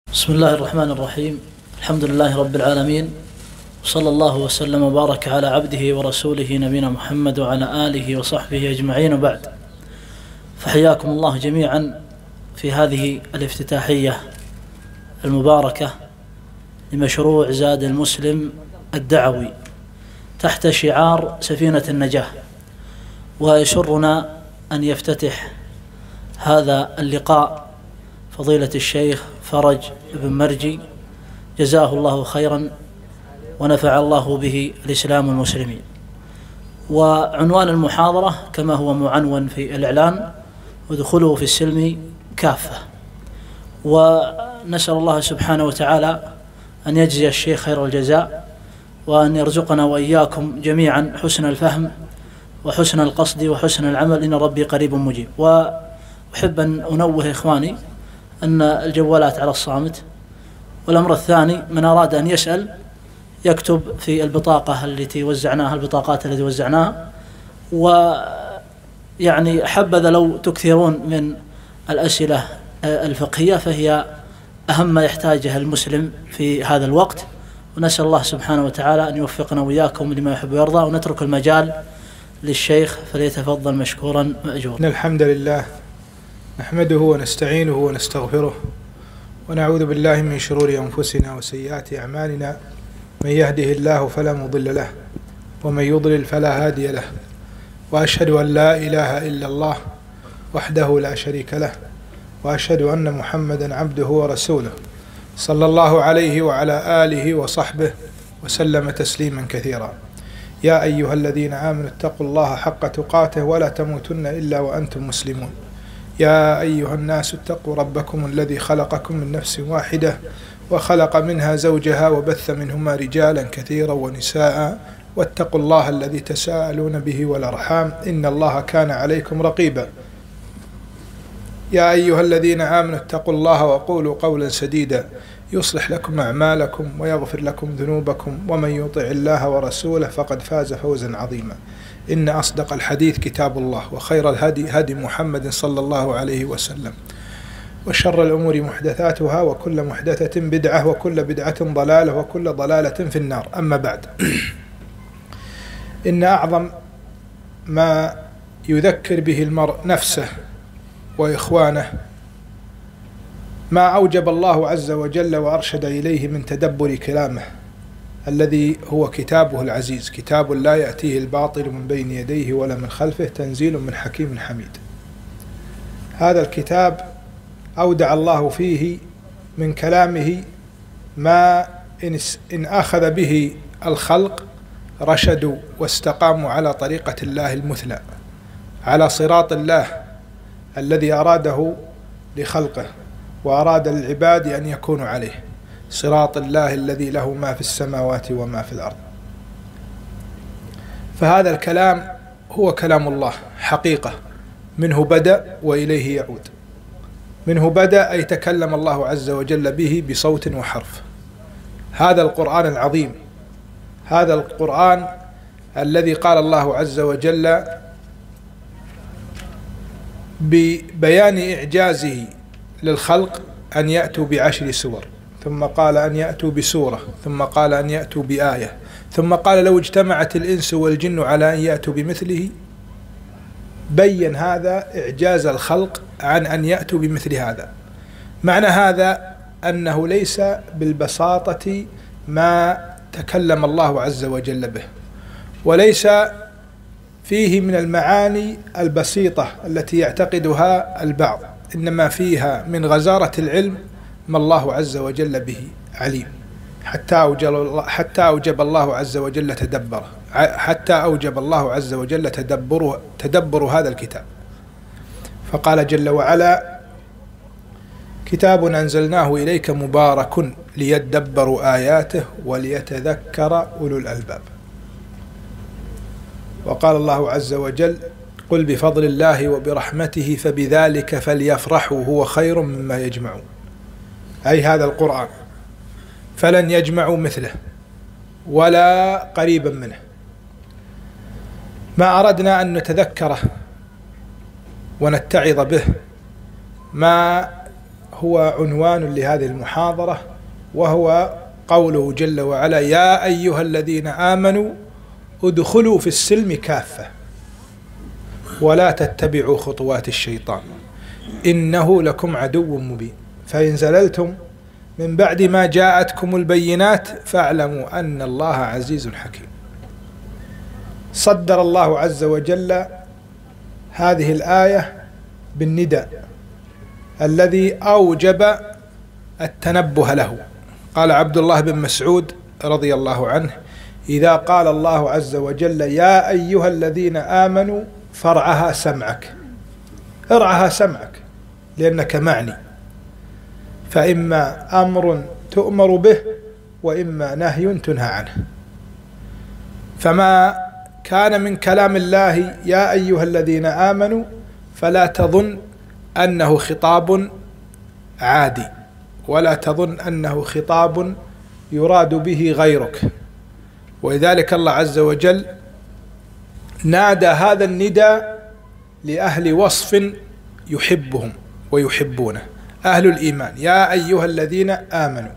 بسم الله الرحمن الرحيم. الحمد لله رب العالمين، وصلى الله وسلم وبارك على عبده ورسوله نبينا محمد وعلى آله وصحبه أجمعين، وبعد. فحياكم الله جميعا في هذه الافتتاحية المباركة لمشروع زاد المسلم الدعوي تحت شعار سفينة النجاة. ويسرنا أن يفتتح هذا اللقاء فضيلة الشيخ فرج بن مرجي، جزاه الله خيرا ونفع الله به الإسلام والمسلمين. وعنوان المحاضرة كما هو معنون في الإعلان: ودخوله في السلم كافة. ونسأل الله سبحانه وتعالى أن يجزي الشيخ خير الجزاء، وأن يرزقنا وإياكم جميعا حسن الفهم وحسن القصد وحسن العمل، إن ربي قريب مجيب. وأحب أن أنوه إخواني أن الجوالات على الصامت. والأمر الثاني، من أراد أن يسأل يكتب في البطاقة التي وزعناها، البطاقات التي وزعناها. ويعني حبذا لو تكثرون من الأسئلة الفقهية، فهي أهم ما يحتاجها المسلم في هذا الوقت. ونسأل الله سبحانه وتعالى أن يوفقنا وإياكم لما يحب ويرضى. ونترك المجال للشيخ فليتفضل مشكورا مأجورا. الحمد لله نحمده ونستعينه ونستغفره، ونعوذ بالله من شرور أنفسنا وسيئات أعمالنا. من يهده الله فلا مضل له، ومن يضلل فلا هادي له. وأشهد أن لا إله إلا الله وحده لا شريك له، وأشهد أن محمدا عبده ورسوله، صلى الله عليه وعلى آله وصحبه وسلم تسليما كثيرا. يا أيها الذين آمنوا اتقوا الله حق تقاته ولا تموتن إلا وأنتم مسلمون. يا أيها الناس اتقوا ربكم الذي خلقكم من نفس واحدة، وخلق منها زوجها، وبث منهما رجالا كثيرا ونساء، واتقوا الله الذي تساءلون به والأرحام، إن الله كان عليكم رقيبا. يا أيها الذين آمنوا اتقوا الله وقولوا قولا سديدا يصلح لكم أعمالكم ويغفر لكم ذنوبكم، ومن يطع الله ورسوله فقد فاز فوزا عظيما. إن أصدق الحديث كتاب الله، وخير الهدي هدي محمد صلى الله عليه وسلم، وشر الأمور محدثاتها، وكل محدثة بدعة، وكل بدعة ضلالة، وكل ضلالة في النار. أما بعد، إن أعظم ما يذكر به المرء نفسه وإخوانه ما أوجب الله عز وجل وأرشد إليه من تدبر كلامه، الذي هو كتابه العزيز، كتاب لا يأتيه الباطل من بين يديه ولا من خلفه، تنزيل من حكيم حميد. هذا الكتاب أودع الله فيه من كلامه ما إن أخذ به الخلق رشدوا واستقاموا على طريقة الله المثلى، على صراط الله الذي أراده لخلقه وأراد للعباد أن يكونوا عليه، صراط الله الذي له ما في السماوات وما في الأرض. فهذا الكلام هو كلام الله حقيقة، منه بدأ وإليه يعود. منه بدأ أي تكلم الله عز وجل به بصوت وحرف. هذا القرآن العظيم، هذا القرآن الذي قال الله عز وجل ببيان إعجازه للخلق أن يأتوا ب10 سور، ثم قال أن يأتوا بسورة، ثم قال أن يأتوا بآية، ثم قال لو اجتمعت الإنس والجن على أن يأتوا بمثله. بين هذا إعجاز الخلق عن أن يأتوا بمثل هذا. معنى هذا أنه ليس بالبساطة ما تكلم الله عز وجل به، وليس فيه من المعاني البسيطة التي يعتقدها البعض، إنما فيها من غزارة العلم ما الله عز وجل به عليم، حتى أوجب الله عز وجل تدبره، حتى أوجب الله عز وجل تدبر هذا الكتاب. فقال جل وعلا: كتاب أنزلناه إليك مبارك ليدبروا آياته وليتذكر أولو الألباب. وقال الله عز وجل: قل بفضل الله وبرحمته فبذلك فليفرحوا هو خير مما يجمعون. أي هذا القرآن فلن يجمعوا مثله ولا قريبا منه. ما أردنا أن نتذكره ونتعظ به ما هو عنوان لهذه المحاضرة، وهو قوله جل وعلا: يا أيها الذين آمنوا ادخلوا في السلم كافة ولا تتبعوا خطوات الشيطان إنه لكم عدو مبين، فإن زللتم من بعد ما جاءتكم البينات فاعلموا أن الله عزيز حكيم. صدر الله عز وجل هذه الآية بالنداء الذي أوجب التنبه له. قال عبد الله بن مسعود رضي الله عنه: إذا قال الله عز وجل يا أيها الذين آمنوا فارعها سمعك، ارعها سمعك لأنك معني، فإما أمر تؤمر به وإما نهي تنهى عنه. فما كان من كلام الله يا أيها الذين آمنوا فلا تظن أنه خطاب عادي، ولا تظن أنه خطاب يراد به غيرك. ولذلك الله عز وجل نادى هذا النداء لأهل وصف يحبهم ويحبونه، أهل الإيمان: يا أيها الذين آمنوا.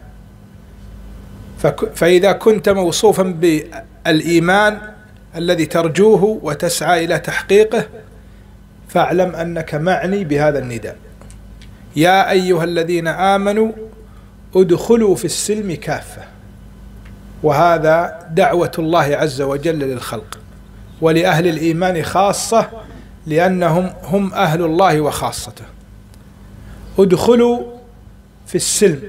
فإذا كنت موصوفا بالإيمان الذي ترجوه وتسعى إلى تحقيقه فاعلم أنك معني بهذا النداء: يا أيها الذين آمنوا ادخلوا في السلم كافة. وهذا دعوة الله عز وجل للخلق ولأهل الإيمان خاصة، لأنهم هم أهل الله وخاصته. ادخلوا في السلم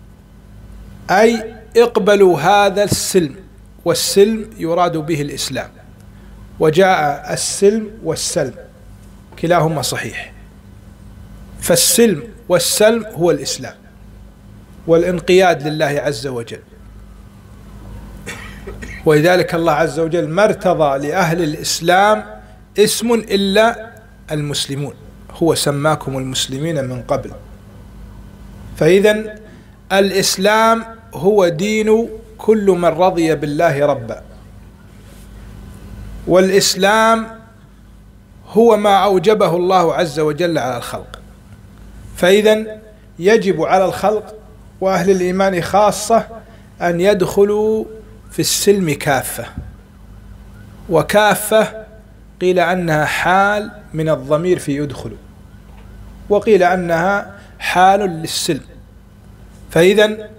أي اقبلوا هذا السلم، والسلم يراد به الإسلام، وجاء السلم والسلم كلاهما صحيح، فالسلم والسلم هو الإسلام والانقياد لله عز وجل. ولذلك الله عز وجل ما ارتضى لأهل الإسلام اسم إلا المسلمون، هو سماكم المسلمين من قبل. فإذا الإسلام هو دين كل من رضي بالله ربا، والإسلام هو ما أوجبه الله عز وجل على الخلق. فإذا يجب على الخلق وأهل الإيمان خاصة أن يدخلوا في السلم كافة. وكافة قيل أنها حال من الضمير في يدخلوا، وقيل أنها حال للسلم. فإذا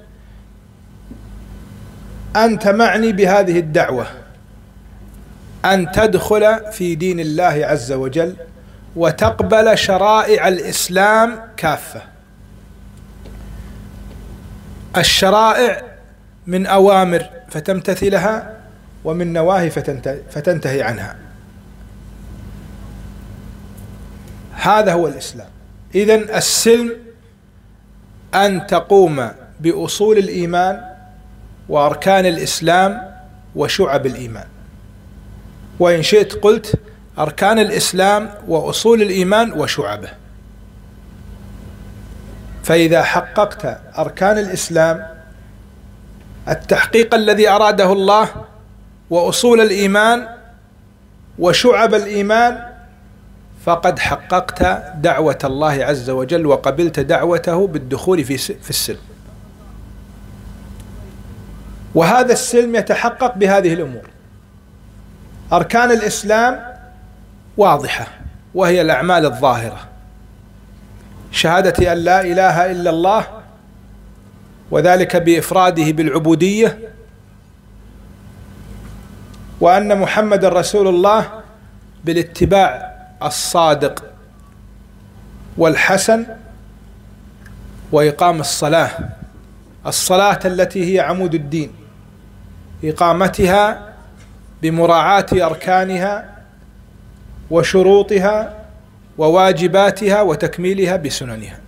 أنت معني بهذه الدعوة أن تدخل في دين الله عز وجل وتقبل شرائع الإسلام كافة. الشرائع من أوامر فتمتثلها، ومن نواهي فتنتهي عنها. هذا هو الإسلام. إذن السلم أن تقوم بأصول الإيمان وأركان الإسلام وشعب الإيمان، وإن شئت قلت أركان الإسلام وأصول الإيمان وشعبه. فإذا حققت أركان الإسلام التحقيق الذي أراده الله، وأصول الإيمان وشعب الإيمان، فقد حققت دعوة الله عز وجل وقبلت دعوته بالدخول في السلم. وهذا السلم يتحقق بهذه الأمور. أركان الإسلام واضحة، وهي الأعمال الظاهرة: شهادة أن لا إله إلا الله، وذلك بإفراده بالعبودية، وأن محمد رسول الله بالاتباع الصادق والحسن، وإقام الصلاة التي هي عمود الدين، إقامتها بمراعاة أركانها وشروطها وواجباتها وتكميلها بسننها،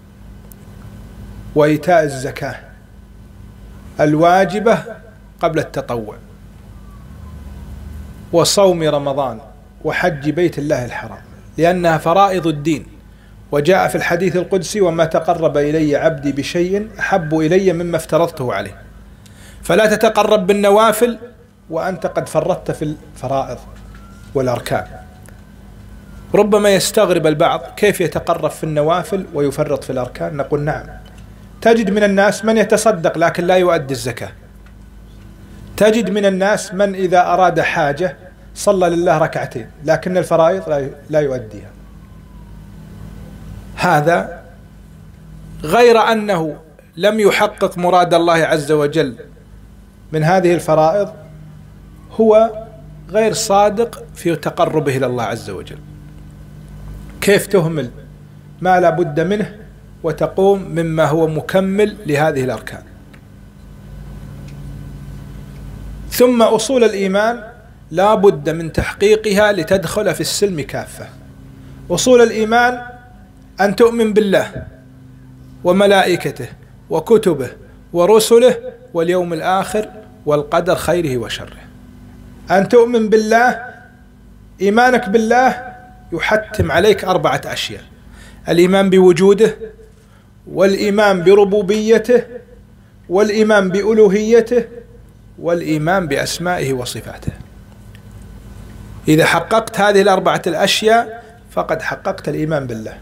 وإيتاء الزكاة الواجبة قبل التطوع، وصوم رمضان، وحج بيت الله الحرام، لأنها فرائض الدين. وجاء في الحديث القدسي: وما تقرب إلي عبدي بشيء أحب إلي مما افترضته عليه. فلا تتقرب بالنوافل وأنت قد فرطت في الفرائض والأركان. ربما يستغرب البعض كيف يتقرب في النوافل ويفرط في الأركان. نقول نعم، تجد من الناس من يتصدق لكن لا يؤدي الزكاة، تجد من الناس من إذا أراد حاجة صلى لله ركعتين لكن الفرائض لا يؤديها. هذا غير أنه لم يحقق مراد الله عز وجل من هذه الفرائض، هو غير صادق في تقربه إلى الله عز وجل. كيف تهمل ما لا بد منه وتقوم مما هو مكمل لهذه الأركان؟ ثم أصول الإيمان لا بد من تحقيقها لتدخل في السلم كافة. أصول الإيمان أن تؤمن بالله وملائكته وكتبه ورسله واليوم الآخر والقدر خيره وشره. أن تؤمن بالله، إيمانك بالله يحتم عليك 4 أشياء: الإيمان بوجوده، والإيمان بربوبيته، والإيمان بألوهيته، والإيمان بأسمائه وصفاته. إذا حققت هذه 4 الأشياء فقد حققت الإيمان بالله.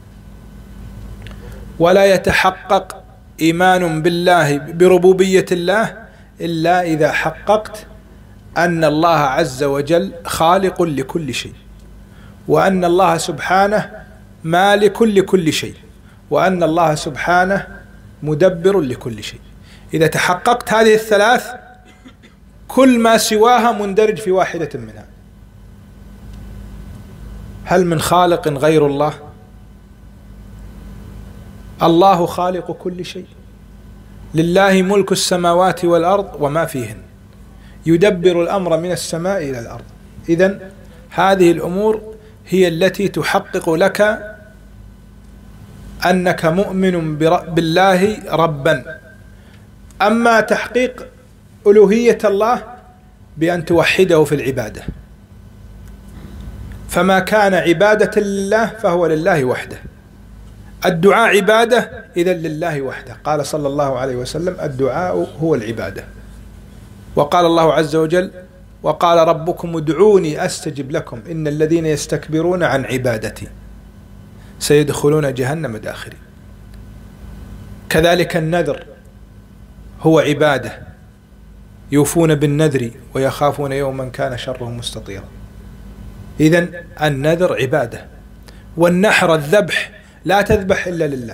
ولا يتحقق إيمان بالله بربوبية الله إلا إذا حققت أن الله عز وجل خالق لكل شيء، وأن الله سبحانه مالك لكل شيء، وأن الله سبحانه مدبر لكل شيء. إذا تحققت هذه الثلاث كل ما سواها مندرج في واحدة منها. هل من خالق غير الله؟ الله خالق كل شيء، لله ملك السماوات والأرض وما فيهن، يدبر الأمر من السماء إلى الأرض. إذن هذه الأمور هي التي تحقق لك أنك مؤمن بالله ربا. أما تحقيق ألوهية الله بأن توحده في العبادة، فما كان عبادة لله فهو لله وحده. الدعاء عبادة إذن لله وحده. قال صلى الله عليه وسلم: الدعاء هو العبادة. وقال الله عز وجل: وقال ربكم ادعوني أستجب لكم إن الذين يستكبرون عن عبادتي سيدخلون جهنم داخرين. كذلك النذر هو عبادة، يوفون بالنذر ويخافون يوما كان شره مستطيرا. إذن النذر عبادة. والنحر الذبح لا تذبح إلا لله.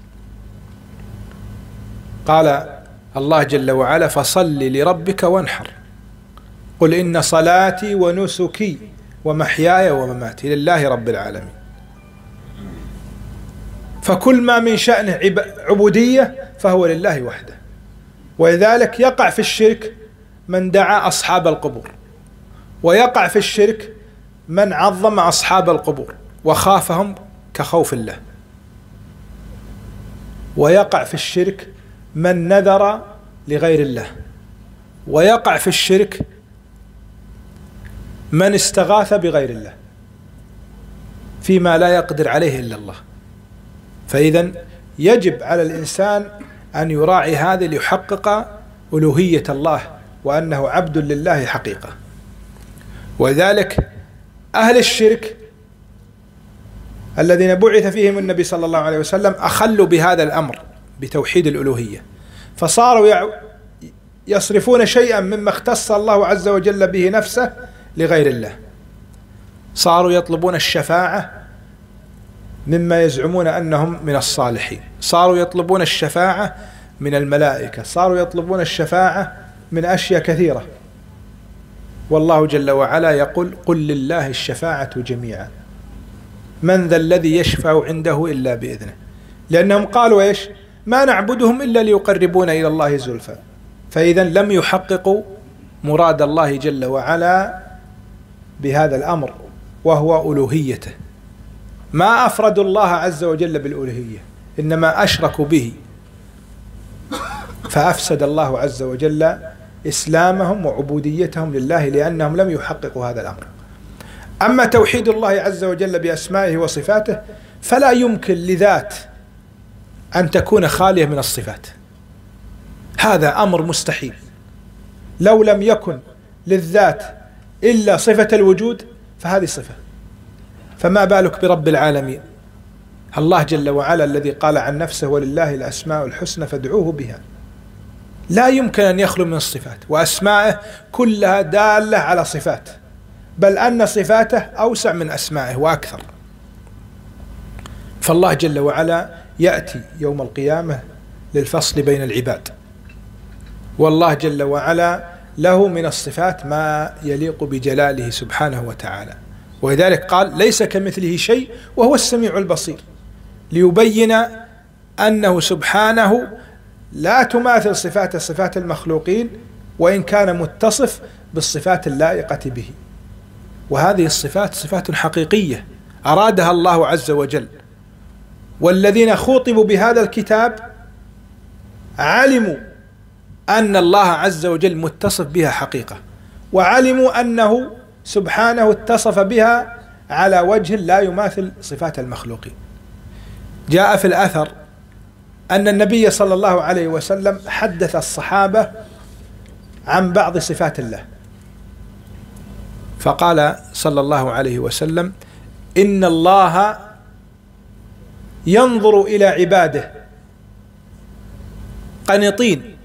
قال الله جل وعلا: فصل لربك وانحر، قل إن صلاتي ونسكي ومحياي ومماتي لله رب العالمين. فكل ما من شأنه عبودية فهو لله وحده. ولذلك يقع في الشرك من دعا أصحاب القبور، ويقع في الشرك من عظم أصحاب القبور وخافهم كخوف الله، ويقع في الشرك من نذر لغير الله، ويقع في الشرك من استغاث بغير الله فيما لا يقدر عليه إلا الله. فإذا يجب على الإنسان أن يراعي هذا ليحقق ألوهية الله وأنه عبد لله حقيقة. ولذلك أهل الشرك الذين بعث فيهم النبي صلى الله عليه وسلم أخلوا بهذا الأمر بتوحيد الألوهية، فصاروا يصرفون شيئا مما اختص الله عز وجل به نفسه لغير الله. صاروا يطلبون الشفاعة مما يزعمون أنهم من الصالحين، صاروا يطلبون الشفاعة من الملائكة، صاروا يطلبون الشفاعة من أشياء كثيرة. والله جل وعلا يقول: قل لله الشفاعة جميعا من ذا الذي يشفع عنده إلا بإذنه. لأنهم قالوا إيش؟ ما نعبدهم إلا ليقربونا إلى الله زلفى. فإذا لم يحققوا مراد الله جل وعلا بهذا الأمر وهو ألوهيته. ما أفردوا الله عز وجل بالألوهية، إنما أشركوا به، فأفسد الله عز وجل إسلامهم وعبوديتهم لله لأنهم لم يحققوا هذا الأمر. أما توحيد الله عز وجل بأسمائه وصفاته فلا يمكن لذات أن تكون خالية من الصفات، هذا أمر مستحيل. لو لم يكن للذات إلا صفة الوجود فهذه صفة، فما بالك برب العالمين؟ الله جل وعلا الذي قال عن نفسه ولله الأسماء الحسنى فادعوه بها، لا يمكن أن يخلو من الصفات، وأسماءه كلها دالة على صفات، بل أن صفاته أوسع من أسمائه وأكثر. فالله جل وعلا يأتي يوم القيامة للفصل بين العباد، والله جل وعلا له من الصفات ما يليق بجلاله سبحانه وتعالى، ولذلك قال ليس كمثله شيء وهو السميع البصير، ليبين أنه سبحانه لا تماثل صفات المخلوقين، وإن كان متصف بالصفات اللائقة به. وهذه الصفات صفات حقيقية أرادها الله عز وجل، والذين خوطبوا بهذا الكتاب علموا أن الله عز وجل متصف بها حقيقة، وعلموا أنه سبحانه اتصف بها على وجه لا يماثل صفات المخلوقين. جاء في الأثر أن النبي صلى الله عليه وسلم حدث الصحابة عن بعض صفات الله، فقال صلى الله عليه وسلم: إن الله ينظر إلى عباده قنطين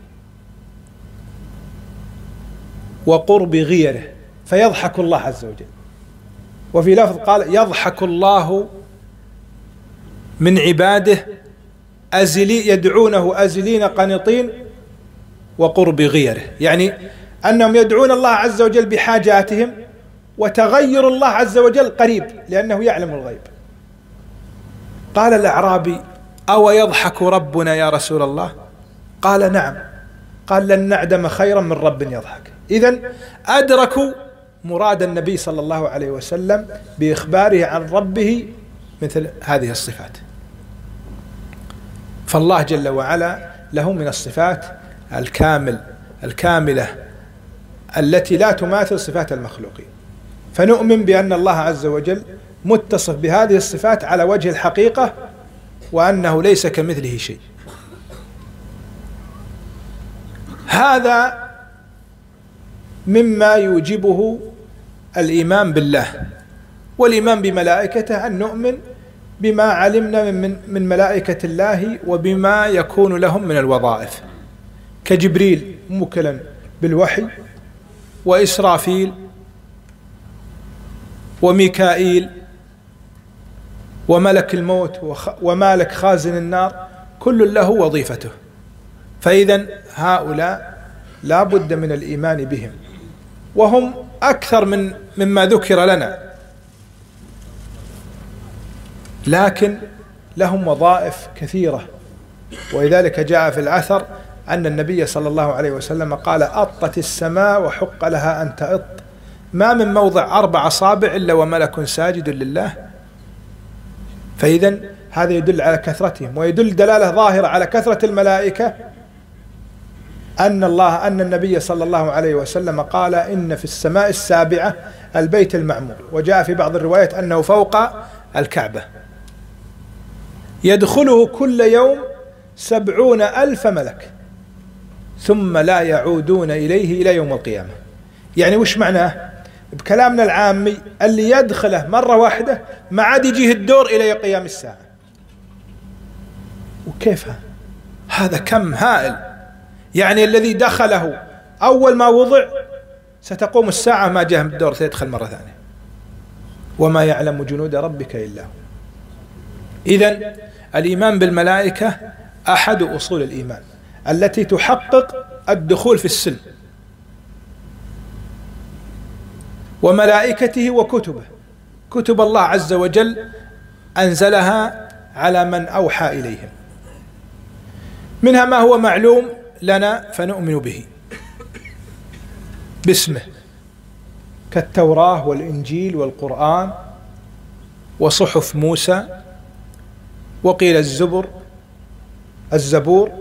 وقرب غيره فيضحك الله عز وجل. وفي لفظ قال: يضحك الله من عباده يدعونه أزلين قنطين وقرب غيره، يعني أنهم يدعون الله عز وجل بحاجاتهم، وتغير الله عز وجل قريب لأنه يعلم الغيب. قال الأعرابي: أو يضحك ربنا يا رسول الله؟ قال: نعم. قال: لن نعدم خيرا من رب يضحك. إذن أدركوا مراد النبي صلى الله عليه وسلم بإخباره عن ربه مثل هذه الصفات. فالله جل وعلا له من الصفات الكاملة التي لا تماثل صفات المخلوقين، فنؤمن بأن الله عز وجل متصف بهذه الصفات على وجه الحقيقة، وأنه ليس كمثله شيء. هذا مما يوجبه الإيمان بالله والإيمان بملائكته، أن نؤمن بما علمنا من ملائكة الله وبما يكون لهم من الوظائف، كجبريل موكلا بالوحي، وإسرافيل، وميكائيل، وملك الموت، ومالك خازن النار، كل له وظيفته. فإذا هؤلاء لا بد من الإيمان بهم، وهم أكثر مما ذكر لنا، لكن لهم وظائف كثيرة. ولذلك جاء في الأثر أن النبي صلى الله عليه وسلم قال: أطت السماء وحق لها أن تأط، ما من موضع 4 أصابع إلا وملك ساجد لله. فإذا هذا يدل على كثرتهم، ويدل دلالة ظاهرة على كثرة الملائكة أن النبي صلى الله عليه وسلم قال: إن في السماء السابعة البيت المعمور. وجاء في بعض الروايات أنه فوق الكعبة، يدخله كل يوم 70,000 ملك ثم لا يعودون إليه إلى يوم القيامة. يعني وش معناه بكلامنا العامي؟ اللي يدخله مرة واحدة ما عاد يجيه الدور إلى قيام الساعة. وكيف هذا كم هائل؟ يعني الذي دخله أول ما وضع ستقوم الساعة ما جاء الدور سيدخل مرة ثانية، وما يعلم جنود ربك إلا هو. إذن الإيمان بالملائكة أحد أصول الإيمان التي تحقق الدخول في السلم. وملائكته وكتبه، كتب الله عز وجل أنزلها على من أوحى إليهم، منها ما هو معلوم لنا فنؤمن به باسمه، كالتوراة والإنجيل والقرآن وصحف موسى، وقيل الزبور.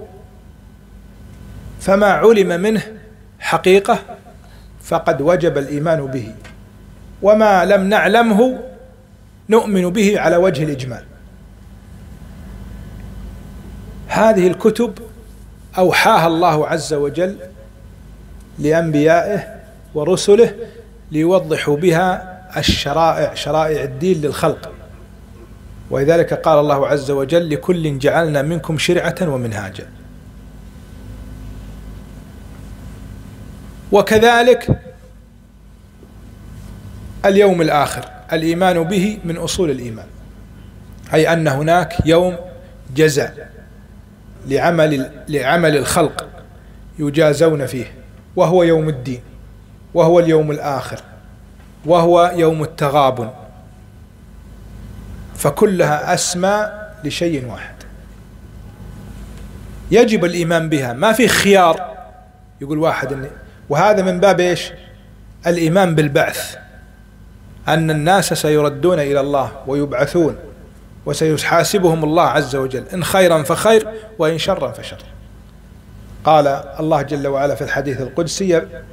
فما علم منه حقيقة فقد وجب الإيمان به، وما لم نعلمه نؤمن به على وجه الإجمال. هذه الكتب أوحاها الله عز وجل لأنبيائه ورسله ليوضحوا بها الشرائع شرائع الدين للخلق، ولذلك قال الله عز وجل لكل جعلنا منكم شرعة ومنهاجا. وكذلك اليوم الآخر الإيمان به من أصول الإيمان، أي أن هناك يوم جزاء لعمل الخلق يجازون فيه، وهو يوم الدين، وهو اليوم الآخر، وهو يوم التغابن، فكلها أسماء لشيء واحد يجب الإيمان بها، ما في خيار يقول واحد وهذا من باب إيش؟ الإيمان بالبعث، أن الناس سيردون إلى الله ويبعثون وسيحاسبهم الله عز وجل، إن خيرا فخير وإن شرا فشر. قال الله جل وعلا في الحديث القدسي: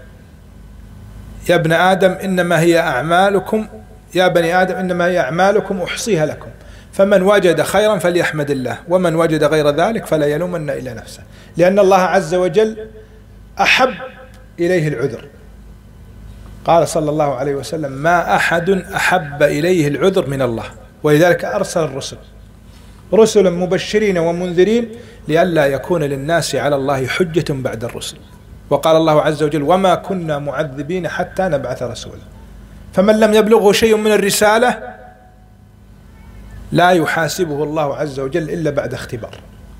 يا ابن آدم إنما هي أعمالكم، يا بني آدم إنما هي أعمالكم أحصيها لكم، فمن وجد خيرا فليحمد الله، ومن وجد غير ذلك فلا يلومن إلا نفسه، لأن الله عز وجل أحب إليه العذر. قال صلى الله عليه وسلم: ما أحد أحب إليه العذر من الله، ولذلك أرسل الرسل رسلا مبشرين ومنذرين لئلا يكون للناس على الله حجة بعد الرسل. وقال الله عز وجل: وما كنا معذبين حتى نبعث رسولا، فمن لم يبلغه شيء من الرسالة لا يحاسبه الله عز وجل إلا بعد اختبار.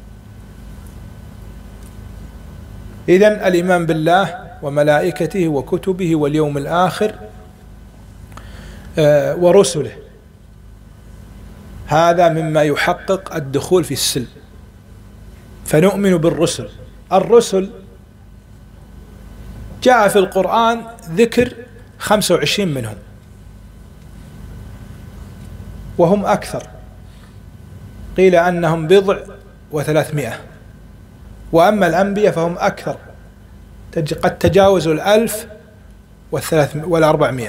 إذن الإيمان بالله وملائكته وكتبه واليوم الآخر ورسله، هذا مما يحقق الدخول في السلم. فنؤمن بالرسل. الرسل جاء في القرآن ذكر 25 منهم، وهم أكثر، قيل أنهم 300، وأما الأنبياء فهم أكثر، قد تجاوزوا 1400.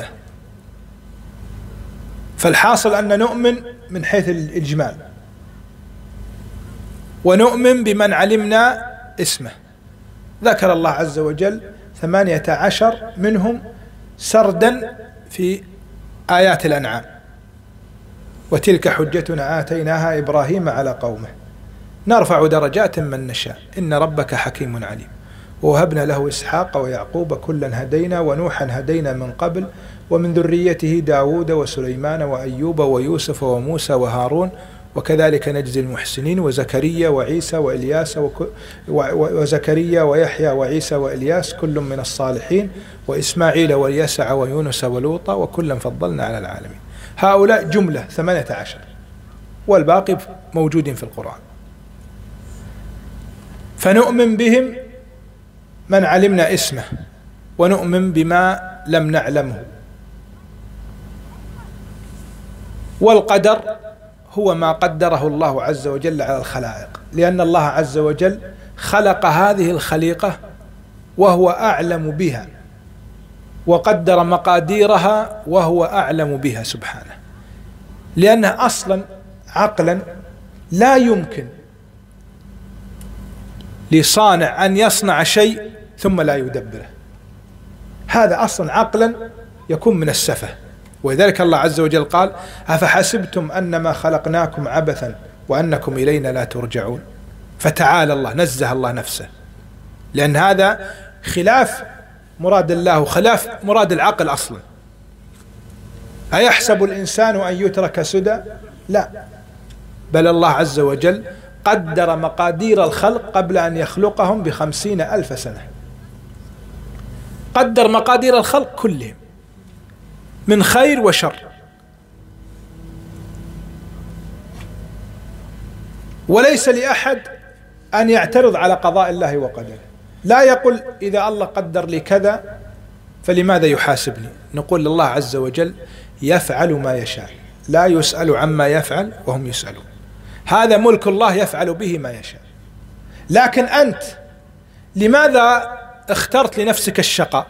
فالحاصل أن نؤمن من حيث الإجمال، ونؤمن بمن علمنا اسمه. ذكر الله عز وجل 18 منهم سردا في آيات الأنعام: وتلك حجتنا آتيناها إبراهيم على قومه نرفع درجات من نشاء إن ربك حكيم عليم ووهبنا له إسحاق ويعقوب كلا هدينا ونوحا هدينا من قبل ومن ذريته داود وسليمان وأيوب ويوسف وموسى وهارون وكذلك نجزي المحسنين وزكريا وعيسى وإلياس وزكريا ويحيى وعيسى وإلياس كل من الصالحين وإسماعيل واليسع ويونس ولوطا وكلا فضلنا على العالمين. هؤلاء جملة 18، والباقي موجودين في القرآن. فنؤمن بهم من علمنا اسمه، ونؤمن بما لم نعلمه. والقدر هو ما قدره الله عز وجل على الخلائق، لأن الله عز وجل خلق هذه الخليقة وهو أعلم بها، وقدر مقاديرها وهو أعلم بها سبحانه، لأنها أصلا عقلا لا يمكن لصانع أن يصنع شيء ثم لا يدبره، هذا أصلا عقلا يكون من السفه. ولذلك الله عز وجل قال: أفحسبتم أنما خلقناكم عبثا وأنكم إلينا لا ترجعون. فتعالى الله، نزه الله نفسه، لأن هذا خلاف مراد الله وخلاف مراد العقل أصلا. أيحسب الإنسان أن يترك سدى؟ لا، بل الله عز وجل قدر مقادير الخلق قبل أن يخلقهم ب50,000 سنة، قدر مقادير الخلق كلهم من خير وشر، وليس لأحد أن يعترض على قضاء الله وقدره. لا يقول إذا الله قدر لي كذا فلماذا يحاسبني؟ نقول الله عز وجل يفعل ما يشاء، لا يسأل عما يفعل وهم يسألون. هذا ملك الله يفعل به ما يشاء. لكن أنت لماذا اخترت لنفسك الشقاء؟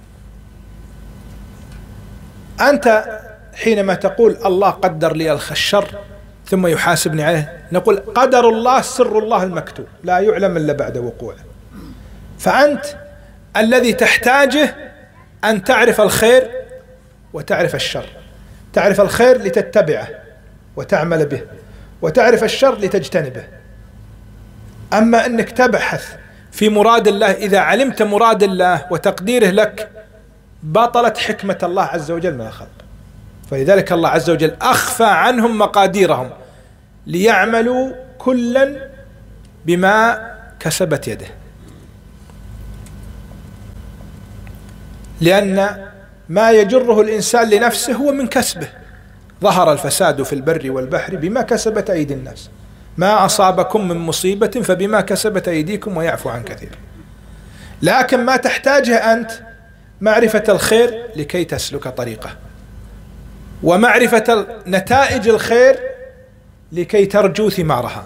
أنت حينما تقول الله قدر لي الشر ثم يحاسبني عليه، نقول قدر الله سر الله المكتوب لا يعلم إلا بعد وقوعه. فأنت الذي تحتاجه أن تعرف الخير وتعرف الشر، تعرف الخير لتتبعه وتعمل به، وتعرف الشر لتجتنبه. أما أنك تبحث في مراد الله، إذا علمت مراد الله وتقديره لك بطلت حكمة الله عز وجل من الخلق. فلذلك الله عز وجل أخفى عنهم مقاديرهم ليعملوا كلا بما كسبت يده، لأن ما يجره الإنسان لنفسه هو من كسبه. ظهر الفساد في البر والبحر بما كسبت أيدي الناس، ما أصابكم من مصيبة فبما كسبت أيديكم ويعفو عن كثير. لكن ما تحتاجه أنت معرفة الخير لكي تسلك طريقه، ومعرفة نتائج الخير لكي ترجو ثمارها،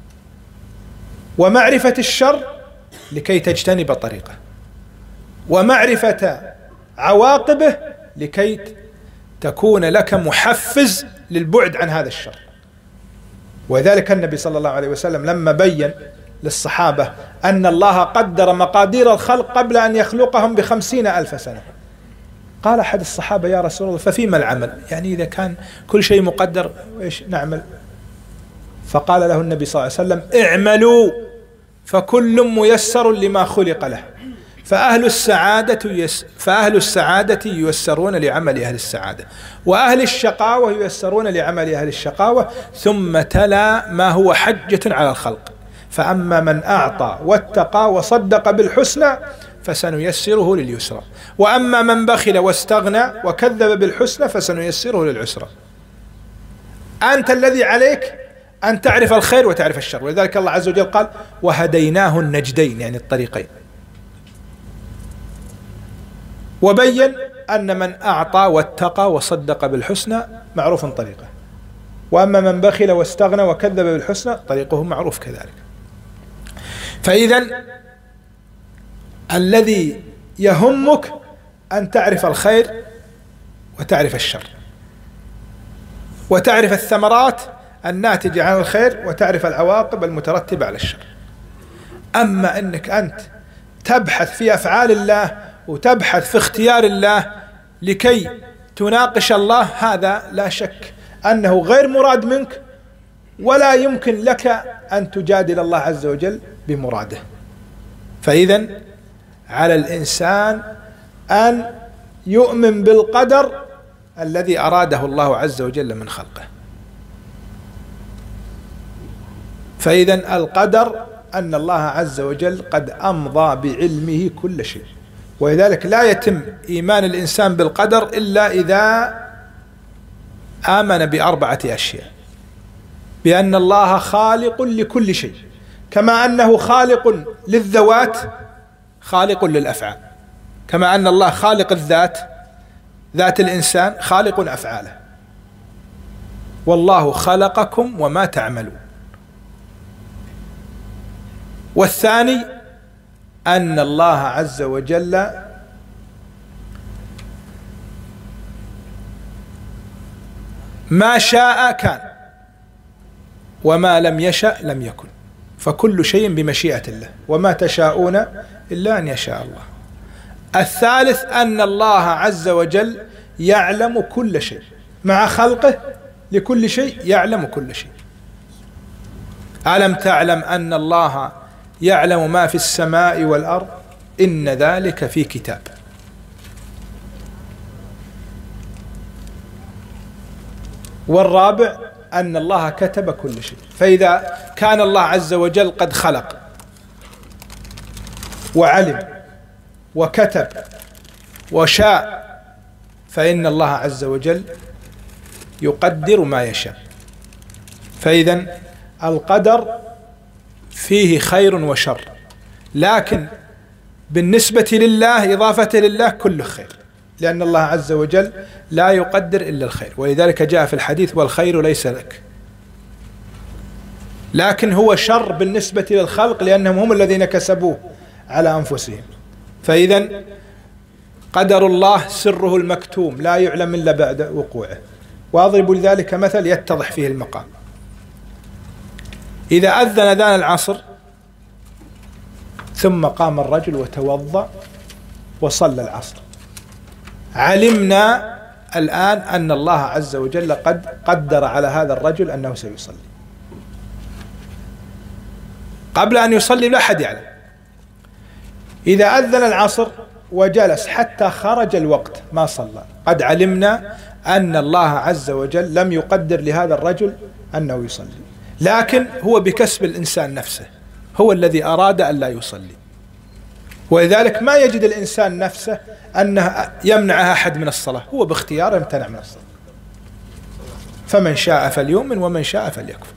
ومعرفة الشر لكي تجتنب طريقه، ومعرفة عواقبه لكي تكون لك محفز للبعد عن هذا الشر. وذلك النبي صلى الله عليه وسلم لما بين للصحابة أن الله قدر مقادير الخلق قبل أن يخلقهم ب50,000 سنة، قال أحد الصحابة: يا رسول الله ففيما العمل؟ يعني إذا كان كل شيء مقدر إيش نعمل؟ فقال له النبي صلى الله عليه وسلم: اعملوا فكل ميسر لما خلق له، فأهل السعادة ييسرون لعمل أهل السعادة، وأهل الشقاوة ييسرون لعمل أهل الشقاوة. ثم تلا ما هو حجة على الخلق: فأما من أعطى واتقى وصدق بالحسنى فسنيسره لليسرى، وأما من بخل واستغنى وكذب بالحسنى فسنيسره للعسرى. أنت الذي عليك أن تعرف الخير وتعرف الشر. ولذلك الله عز وجل قال: وهديناه النجدين، يعني الطريقين. وبين أن من أعطى واتقى وصدق بالحسنى معروف طريقه، وأما من بخل واستغنى وكذب بالحسنى طريقه معروف كذلك. فإذا الذي يهمك أن تعرف الخير وتعرف الشر، وتعرف الثمرات الناتجة عن الخير، وتعرف العواقب المترتبة على الشر. أما أنك أنت تبحث في أفعال الله وتبحث في اختيار الله لكي تناقش الله، هذا لا شك أنه غير مراد منك، ولا يمكن لك أن تجادل الله عز وجل بمراده. فإذا على الإنسان أن يؤمن بالقدر الذي أراده الله عز وجل من خلقه. فإذا القدر أن الله عز وجل قد أمضى بعلمه كل شيء، ولذلك لا يتم إيمان الإنسان بالقدر إلا إذا آمن ب4 أشياء: بأن الله خالق لكل شيء، كما أنه خالق للذوات خالق للأفعال، كما أن الله خالق الذات، ذات الإنسان خالق أفعاله. والله خلقكم وما تعملون. والثاني أن الله عز وجل ما شاء كان، وما لم يشأ لم يكن، فكل شيء بمشيئة الله، وما تشاءون إلا أن يشاء الله. الثالث أن الله عز وجل يعلم كل شيء، مع خلقه لكل شيء يعلم كل شيء. ألم تعلم أن الله يعلم ما في السماء والأرض؟ إن ذلك في كتاب. والرابع أن الله كتب كل شيء. فإذا كان الله عز وجل قد خلق وعلم وكتب وشاء، فإن الله عز وجل يقدر ما يشاء. فإذا القدر فيه خير وشر، لكن بالنسبة لله إضافة لله كل خير، لأن الله عز وجل لا يقدر إلا الخير. ولذلك جاء في الحديث: والخير ليس لك، لكن هو شر بالنسبة للخلق لأنهم هم الذين كسبوه على أنفسهم. فإذا قدر الله سره المكتوم لا يعلم إلا بعد وقوعه. وأضرب لذلك مثل يتضح فيه المقام: إذا أذن أذان العصر ثم قام الرجل وتوضأ وصلى العصر، علمنا الآن أن الله عز وجل قد قدر على هذا الرجل أنه سيصلي. قبل أن يصلي لا أحد يعلم. إذا أذن العصر وجلس حتى خرج الوقت ما صلى، قد علمنا أن الله عز وجل لم يقدر لهذا الرجل أنه يصلي، لكن هو بكسب الإنسان نفسه، هو الذي أراد أن لا يصلي. ولذلك ما يجد الإنسان نفسه أنه يمنعها أحد من الصلاة، هو باختياره يمتنع من الصلاة. فمن شاء فليؤمن ومن شاء فليكفر.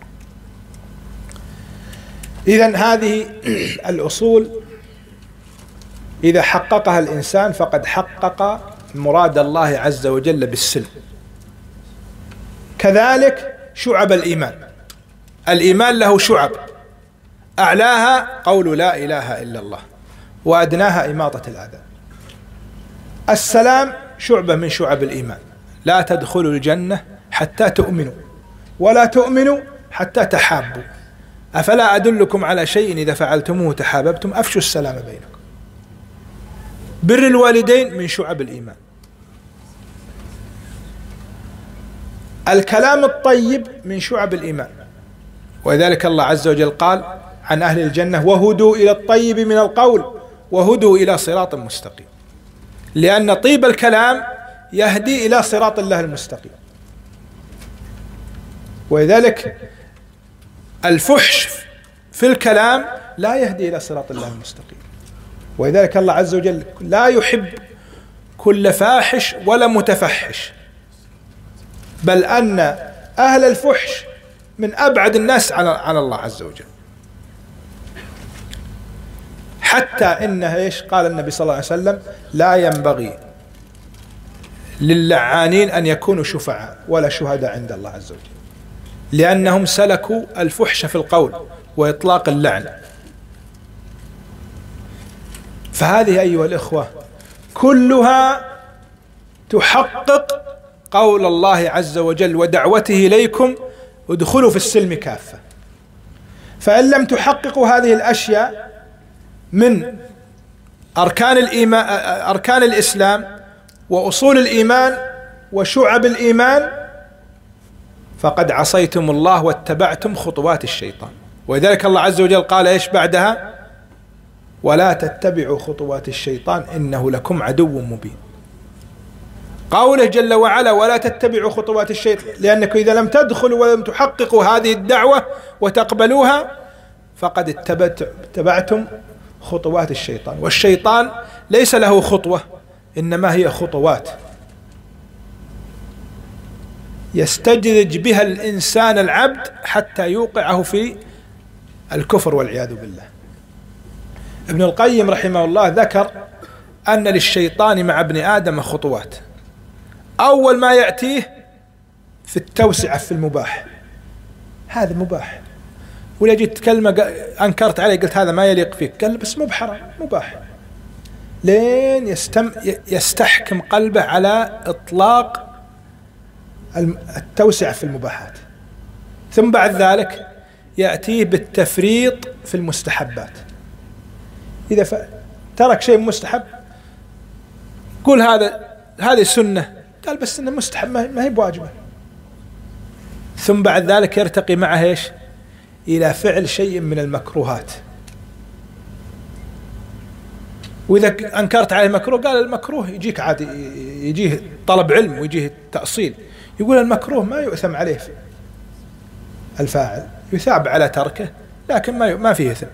إذن هذه الأصول إذا حققها الإنسان فقد حقق مراد الله عز وجل بالسلم. كذلك شعب الإيمان، الإيمان له شعب، أعلاها قول لا إله إلا الله، وأدناها إماطة الأذى. السلام شعبة من شعب الإيمان، لا تدخلوا الجنة حتى تؤمنوا ولا تؤمنوا حتى تحابوا، أفلا أدلكم على شيء إذا فعلتموه تحاببتم، أفشوا السلام بينكم. بر الوالدين من شعب الإيمان. الكلام الطيب من شعب الإيمان، ولذلك الله عز وجل قال عن أهل الجنة وهدوا إلى الطيب من القول وهدوا إلى صراط مستقيم، لأن طيب الكلام يهدي إلى صراط الله المستقيم. ولذلك الفحش في الكلام لا يهدي إلى صراط الله المستقيم. ولذلك الله عز وجل لا يحب كل فاحش ولا متفحش، بل أن أهل الفحش من أبعد الناس عن الله عز وجل. حتى إنه إيش قال النبي صلى الله عليه وسلم لا ينبغي للعانين أن يكونوا شفعاء ولا شهداء عند الله عز وجل، لأنهم سلكوا الفحش في القول وإطلاق اللعن. فهذه أيها الإخوة كلها تحقق قول الله عز وجل ودعوته إليكم ادخلوا في السلم كافة. فإن لم تحققوا هذه الأشياء من أركان الإسلام وأصول الإيمان وشعب الإيمان فقد عصيتم الله واتبعتم خطوات الشيطان. ولذلك الله عز وجل قال إيش بعدها؟ ولا تتبعوا خطوات الشيطان إنه لكم عدو مبين. قوله جل وعلا ولا تتبعوا خطوات الشيطان، لأنكم إذا لم تدخلوا ولم تحققوا هذه الدعوة وتقبلوها فقد اتبعتم خطوات الشيطان. والشيطان ليس له خطوة، إنما هي خطوات يستدرج بها الإنسان العبد حتى يوقعه في الكفر والعياذ بالله. ابن القيم رحمه الله ذكر أن للشيطان مع ابن آدم خطوات. أول ما يأتيه في التوسعة في المباح، هذا مباح، ولا جيت كلمة أنكرت عليه قلت هذا ما يليق فيك، قال بس مو بحرام مباح، لين يستحكم قلبه على إطلاق التوسعة في المباحات. ثم بعد ذلك يأتيه بالتفريط في المستحبات. إذا ترك شيء مستحب قول هذه سنة، قال بس إنه مستحب ما هي بواجبة. ثم بعد ذلك يرتقي معه إيش؟ إلى فعل شيء من المكروهات. وإذا أنكرت عليه مكروه قال المكروه يجيك عادي، يجيه طلب علم ويجيه تأصيل، يقول المكروه ما يؤثم عليه الفاعل، يثاب على تركه لكن ما فيه إثم.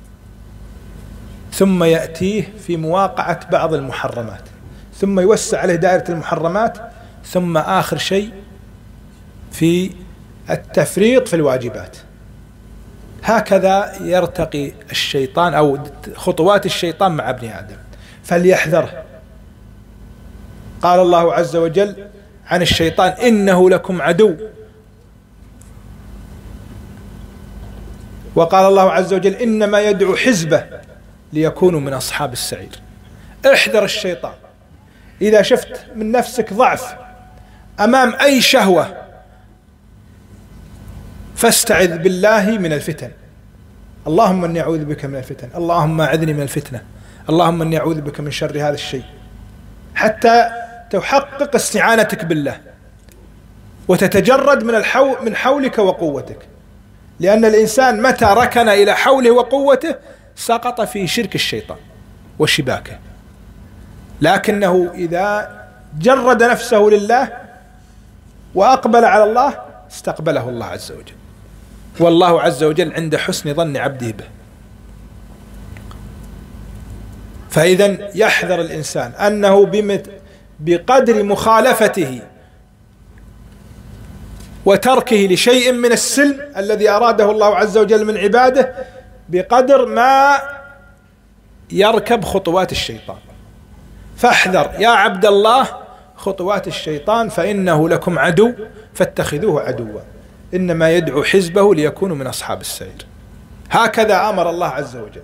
ثم يأتيه في مواقعة بعض المحرمات، ثم يوسع عليه دائرة المحرمات، ثم آخر شيء في التفريط في الواجبات. هكذا يرتقي الشيطان أو خطوات الشيطان مع ابن آدم، فليحذره. قال الله عز وجل عن الشيطان إنه لكم عدو، وقال الله عز وجل إنما يدعو حزبه ليكونوا من أصحاب السعير. احذر الشيطان. إذا شفت من نفسك ضعف أمام أي شهوة فاستعذ بالله من الفتن. اللهم إني أعوذ بك من الفتن، اللهم أعذني من الفتنة، اللهم إني أعوذ بك من شر هذا الشيء، حتى تحقق استعانتك بالله وتتجرد من حولك وقوتك، لأن الإنسان متى ركن إلى حوله وقوته سقط في شرك الشيطان وشباكه، لكنه إذا جرد نفسه لله وأقبل على الله استقبله الله عز وجل، والله عز وجل عند حسن ظن عبده به. فإذا يحذر الإنسان أنه بقدر مخالفته وتركه لشيء من السلم الذي أراده الله عز وجل من عباده بقدر ما يركب خطوات الشيطان. فاحذر يا عبد الله خطوات الشيطان فإنه لكم عدو فاتخذوه عدوا، إنما يدعو حزبه ليكونوا من أصحاب السعير. هكذا أمر الله عز وجل.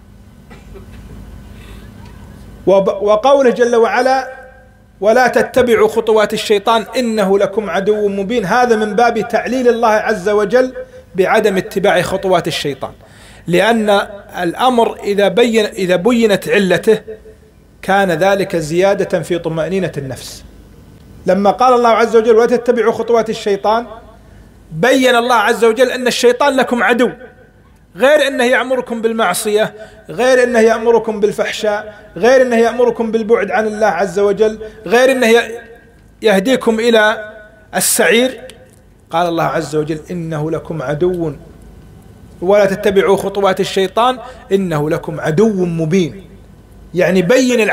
وقوله جل وعلا ولا تتبعوا خطوات الشيطان إنه لكم عدو مبين، هذا من باب تعليل الله عز وجل بعدم اتباع خطوات الشيطان، لأن الأمر إذا بينت علته كان ذلك زيادة في طمأنينة النفس. لما قال الله عز وجل ولا تتبعوا خطوات الشيطان بين الله عز وجل أن الشيطان لكم عدو، غير أنه يأمركم بالمعصية، غير أنه يأمركم بالفحشاء، غير أنه يأمركم بالبعد عن الله عز وجل، غير أنه يهديكم إلى السعير. قال الله عز وجل إنه لكم عدو ولا تتبعوا خطوات الشيطان إنه لكم عدو مبين، يعني بين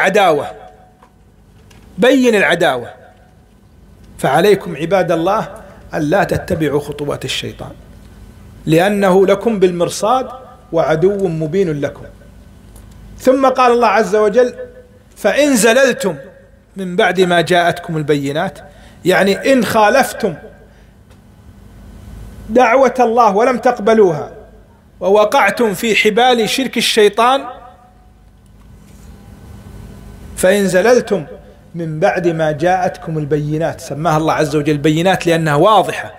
العداوة. فعليكم عباد الله أن لا تتبعوا خطوات الشيطان لأنه لكم بالمرصاد وعدو مبين لكم. ثم قال الله عز وجل فإن زللتم من بعد ما جاءتكم البينات، يعني إن خالفتم دعوة الله ولم تقبلوها ووقعتم في حبال شرك الشيطان، فإن زللتم من بعد ما جاءتكم البينات، سماها الله عز وجل بينات لأنها واضحة،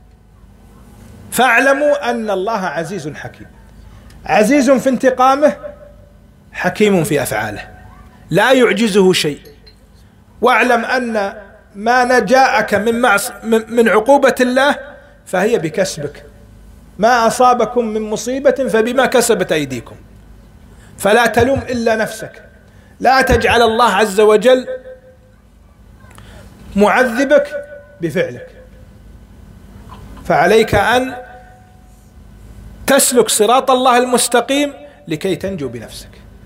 فاعلموا أن الله عزيز حكيم، عزيز في انتقامه، حكيم في أفعاله، لا يعجزه شيء. واعلم أن ما جاءك من عقوبة الله فهي بكسبك، ما أصابكم من مصيبة فبما كسبت أيديكم، فلا تلوم إلا نفسك، لا تجعل الله عز وجل معذبك بفعلك، فعليك أن تسلك صراط الله المستقيم لكي تنجو بنفسك.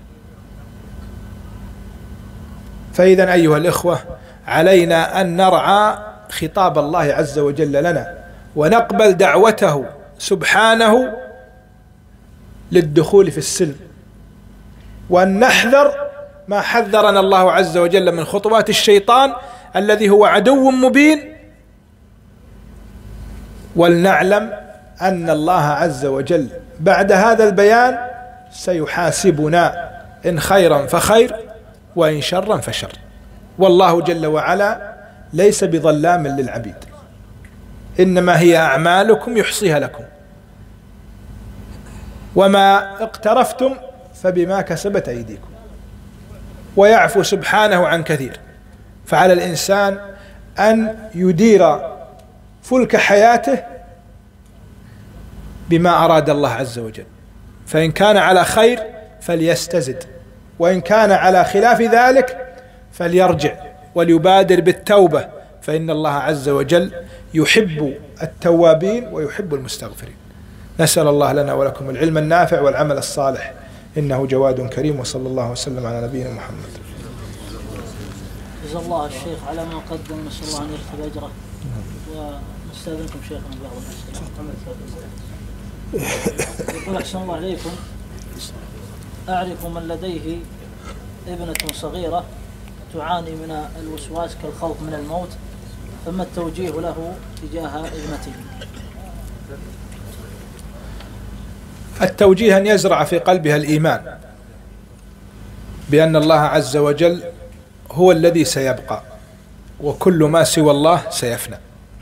فإذا أيها الإخوة علينا أن نرعى خطاب الله عز وجل لنا ونقبل دعوته سبحانه للدخول في السلم، وأن نحذر ما حذرنا الله عز وجل من خطوات الشيطان الذي هو عدو مبين، ولنعلم أن الله عز وجل بعد هذا البيان سيحاسبنا إن خيرا فخير وإن شرا فشر، والله جل وعلا ليس بظلام للعبيد، إنما هي أعمالكم يحصيها لكم، وما اقترفتم فبما كسبت أيديكم، ويعفو سبحانه عن كثير. فعلى الإنسان أن يدير فلك حياته بما أراد الله عز وجل، فإن كان على خير فليستزد، وإن كان على خلاف ذلك فليرجع وليبادر بالتوبة، فإن الله عز وجل يحب التوابين ويحب المستغفرين. نسأل الله لنا ولكم العلم النافع والعمل الصالح، إنه جواد كريم، وصلى الله وسلم على نبينا محمد. جزا الله الشيخ على ما قدم، نسأل الله أن يكتب أجره، ونستأذنكم شيخنا بعض الأسئلة. يقول أحسن الله عليكم، أعرف من لديه ابنة صغيرة تعاني من الوسواس كالخوف من الموت، فما التوجيه له تجاه ابنته؟ التوجيه أن يزرع في قلبها الإيمان بأن الله عز وجل هو الذي سيبقى، وكل ما سوى الله سيفنى،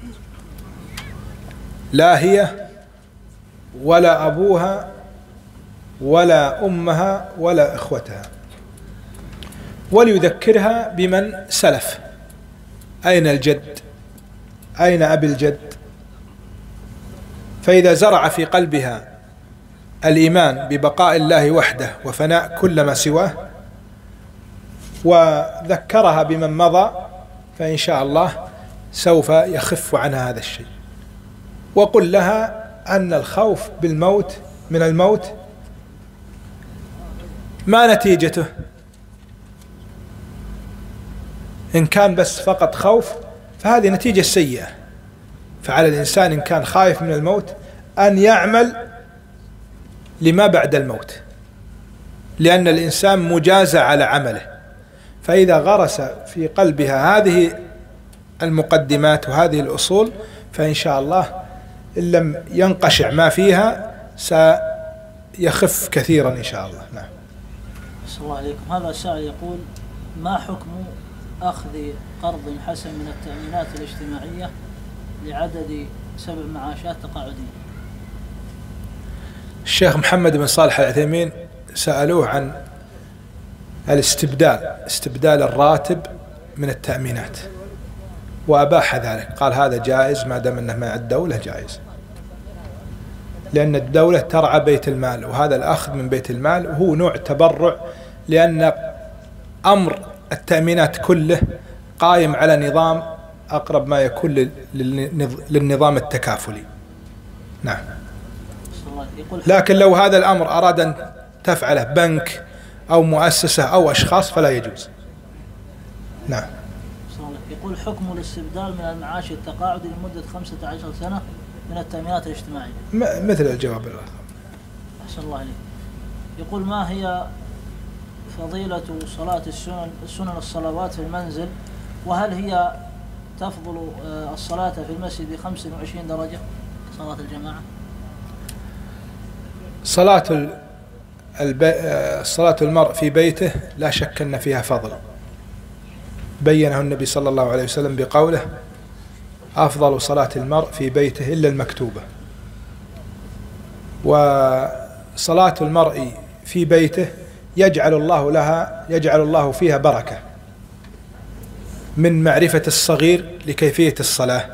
لا هي ولا أبوها ولا أمها ولا إخوتها، وليذكرها بمن سلف أين الجد؟ أين أبي الجد؟ فإذا زرع في قلبها الإيمان ببقاء الله وحده وفناء كل ما سواه، وذكرها بمن مضى، فإن شاء الله سوف يخف عنها هذا الشيء. وقل لها أن الخوف بالموت من الموت ما نتيجته. إن كان بس فقط خوف فهذه نتيجة سيئة، فعلى الإنسان إن كان خايف من الموت أن يعمل لما بعد الموت، لأن الإنسان مجازى على عمله. فإذا غرس في قلبها هذه المقدمات وهذه الأصول فإن شاء الله إن لم ينقشع ما فيها سيخف كثيرا إن شاء الله. نعم. صلى الله عليكم. هذا السائل يقول: ما حكم أخذ قرض حسن من التأمينات الاجتماعية لعدد 7 معاشات تقاعدية؟ الشيخ محمد بن صالح العثيمين سألوه عن استبدال الراتب من التأمينات، وأباح ذلك، قال هذا جائز ما دام أنه مع الدولة جائز، لأن الدولة ترعى بيت المال، وهذا الأخذ من بيت المال وهو نوع تبرع، لأن أمر التأمينات كله قائم على نظام أقرب ما يكون للنظام التكافلي. نعم. لكن لو هذا الأمر أراد أن تفعله بنك أو مؤسسة أو أشخاص فلا يجوز. نعم. يقول: حكم الاستبدال من المعاش التقاعدي لمدة 15 سنة من التأمينات الاجتماعية؟ مثل الجواب الآخر. أحسن الله عليك. يقول: ما هي فضيلة صلاة السنن الصلوات في المنزل، وهل هي تفضل الصلاة في المسجد ب25 درجة صلاة الجماعة؟ صلاة المرء في بيته لا شك أن فيها فضل، بينه النبي صلى الله عليه وسلم بقوله: أفضل صلاة المرء في بيته إلا المكتوبة. وصلاة المرء في بيته يجعل الله فيها بركة، من معرفة الصغير لكيفية الصلاة،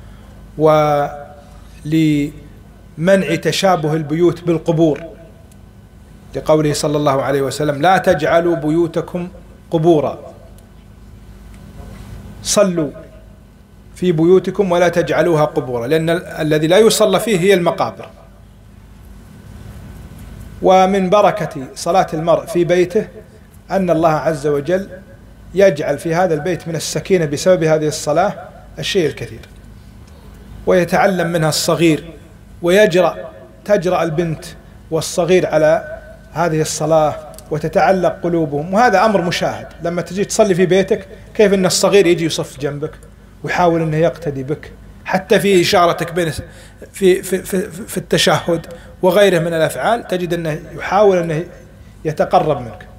ولمنع تشابه البيوت بالقبور، لقوله صلى الله عليه وسلم: لا تجعلوا بيوتكم قبورا، صلوا في بيوتكم ولا تجعلوها قبورا، لأن الذي لا يصلى فيه هي المقابر. ومن بركة صلاة المرء في بيته أن الله عز وجل يجعل في هذا البيت من السكينة بسبب هذه الصلاة الشيء الكثير، ويتعلم منها الصغير، تجرأ البنت والصغير على هذه الصلاة وتتعلق قلوبهم، وهذا أمر مشاهد. لما تجي تصلي في بيتك كيف أن الصغير يجي يصف جنبك ويحاول أنه يقتدي بك، حتى في إشارتك بين في التشهد وغيره من الأفعال تجد أنه يحاول أنه يتقرب منك.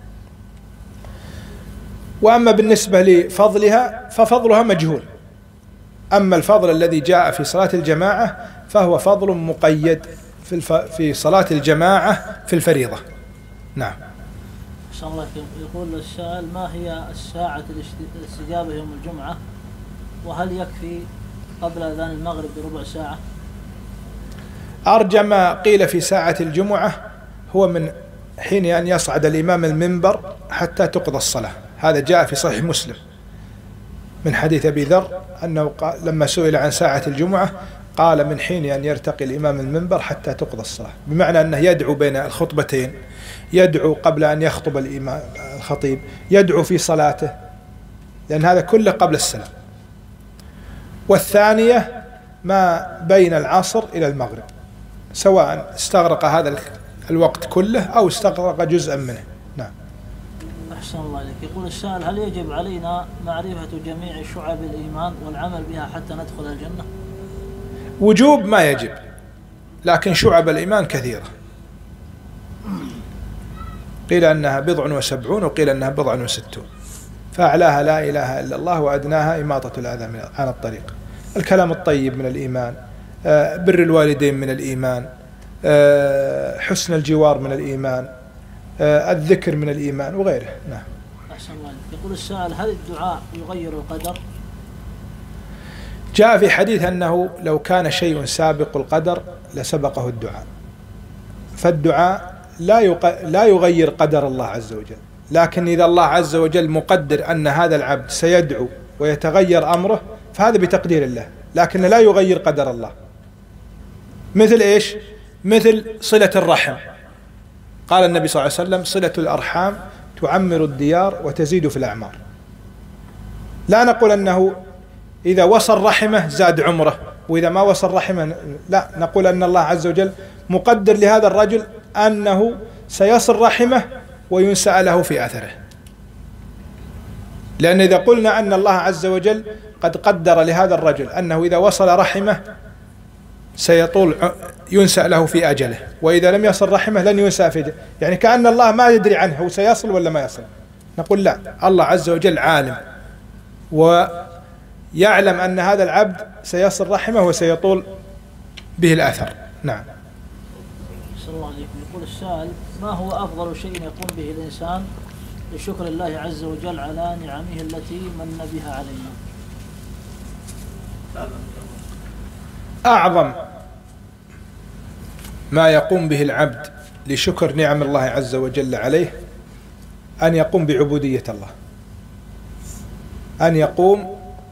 وأما بالنسبة لفضلها ففضلها مجهول، أما الفضل الذي جاء في صلاة الجماعة فهو فضل مقيد في صلاة الجماعة في الفريضة. نعم. شاء الله. يقول السائل: ما هي الساعة الاستجابة يوم الجمعة، وهل يكفي قبل أذان المغرب بربع ساعة؟ أرجى ما قيل في ساعة الجمعة هو من حين أن يصعد الإمام المنبر حتى تقضى الصلاة. هذا جاء في صحيح مسلم من حديث أبي ذر أنه لما سئل عن ساعة الجمعة قال: من حين أن يرتقي الإمام المنبر حتى تقضى الصلاة، بمعنى أنه يدعو بين الخطبتين، يدعو قبل أن يخطب الإمام الخطيب، يدعو في صلاته، لأن هذا كله قبل السلام. والثانية ما بين العصر إلى المغرب، سواء استغرق هذا الوقت كله أو استغرق جزءا منه. نعم. أحسن الله عليك. يقول السائل: هل يجب علينا معرفة جميع شعب الإيمان والعمل بها حتى ندخل الجنة؟ وجوب ما يجب، لكن شعب الإيمان كثيرة، قيل أنها 70 وقيل أنها 60، فأعلاها لا إله إلا الله، وأدناها إماطة الأذى عن الطريق. الكلام الطيب من الإيمان، بر الوالدين من الإيمان، حسن الجوار من الإيمان، الذكر من الإيمان وغيره. نعم. أحسن الله. يقول السائل: هل الدعاء يغير القدر؟ جاء في حديث أنه لو كان شيء سابق القدر لسبقه الدعاء، فالدعاء لا يغير قدر الله عز وجل، لكن إذا الله عز وجل مقدر أن هذا العبد سيدعو ويتغير أمره فهذا بتقدير الله، لكن لا يغير قدر الله. مثل إيش؟ مثل صلة الرحم، قال النبي صلى الله عليه وسلم: صلة الأرحام تعمر الديار وتزيد في الأعمار. لا نقول أنه إذا وصل رحمه زاد عمره، وإذا ما وصل رحمه لا، نقول أن الله عز وجل مقدر لهذا الرجل أنه سيصل رحمه وينسأ له في أثره. لأن إذا قلنا أن الله عز وجل قد قدر لهذا الرجل أنه إذا وصل رحمه سيطول ينسأ له في أجله، وإذا لم يصل رحمه لن ينسأ في أجله، يعني كأن الله ما يدري عنه هو سيصل ولا ما يصل. نقول لا، الله عز وجل عالم ويعلم أن هذا العبد سيصل رحمه وسيطول به الأثر. نعم. صلى الله عليكم. يقول السائل: ما هو أفضل شيء يقوم به الإنسان لشكر الله عز وجل على نعمه التي من بها علينا؟ أعظم ما يقوم به العبد لشكر نعم الله عز وجل عليه أن يقوم بعبودية الله، أن يقوم